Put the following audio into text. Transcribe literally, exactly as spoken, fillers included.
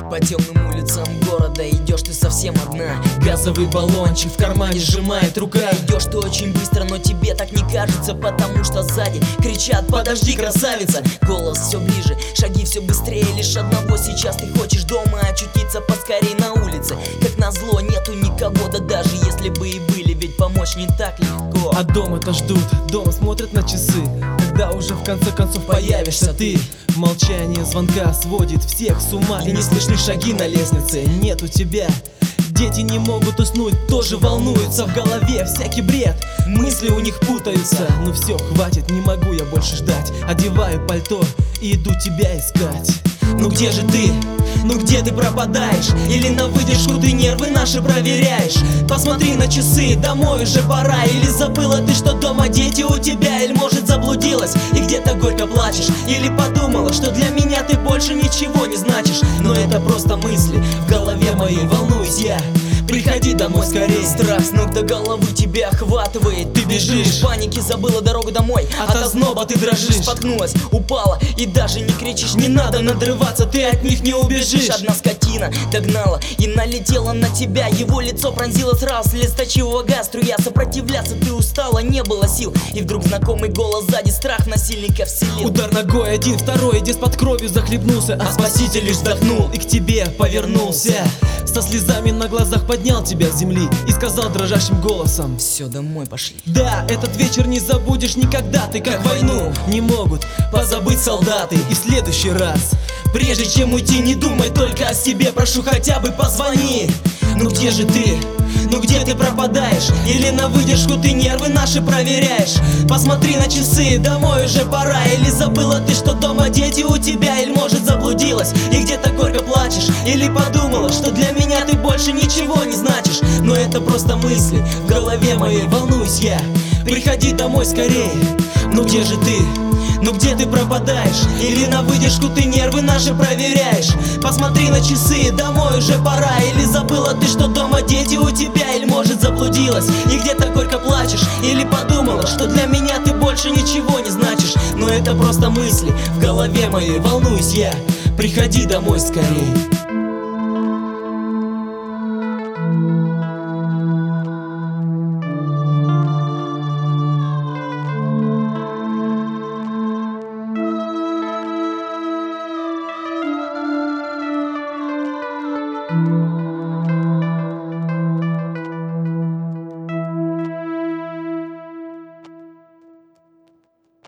По темным улицам города идешь ты совсем одна. Газовый баллончик в кармане сжимает рука. Идешь ты очень быстро, но тебе так не кажется, потому что сзади кричат: подожди, красавица. Голос все ближе, шаги все быстрее. Лишь одного сейчас ты хочешь дома очутиться поскорей на улице. Как назло нету никого, да даже если бы и были, ведь помочь не так легко. А дома-то ждут, дома смотрят на часы, когда уже в конце концов появишься ты. Молчание звонка сводит всех с ума, и не слышны шаги на лестнице, нету тебя. Дети не могут уснуть, тоже волнуются, в голове всякий бред, мысли у них путаются. Ну все, хватит, не могу я больше ждать. Одеваю пальто и иду тебя искать. Ну где же ты? Ну где ты пропадаешь? Или на выдержку ты нервы наши проверяешь? Посмотри на часы, домой уже пора. Или забыла ты, что дома дети у тебя? Или может заблудилась и где-то горько плачешь? Или подумала, что для меня ты больше ничего не значишь? Но это просто мысли в голове моей, волнуюсь я. Приходи домой скорее. Страх с ног до головы тебя охватывает. Ты бежишь, в панике забыла дорогу домой. От озноба ты дрожишь, споткнулась, упала и даже не кричишь. Не надо надрываться, ты от них не убежишь. Одна скотина догнала и налетела на тебя. Его лицо пронзило сразу слезоточивого газа струя. Сопротивляться ты устала, не было сил. И вдруг знакомый голос сзади страх насильника вселил. Удар ногой один, второй, где под кровью захлебнулся, а спаситель лишь вздохнул и к тебе повернулся. Со слезами на глазах поднял тебя с земли и сказал дрожащим голосом: все, домой пошли. Да, этот вечер не забудешь никогда. Ты как войну не могут позабыть солдаты. И в следующий раз, прежде чем уйти, не думай только о себе. Прошу, хотя бы позвони. Ну где же ты? Ну где ты пропадаешь? Или на выдержку ты нервы наши проверяешь? Посмотри на часы, домой уже пора. Или забыла ты, что дома дети у тебя? Или может заблудилась и где-то горько плачешь? Или подумала, что для меня ты больше ничего не значишь? Но это просто мысли в голове моей, волнуюсь я. Приходи домой скорее. Ну где же ты? Ну где ты пропадаешь? Или на выдержку ты нервы наши проверяешь? Посмотри на часы, домой уже пора. Или забыла ты, что дома дети у тебя? Или может заблудилась и где-то горько плачешь? Или подумала, что для меня ты больше ничего не значишь? Но это просто мысли в голове моей, волнуюсь я. Приходи домой скорее.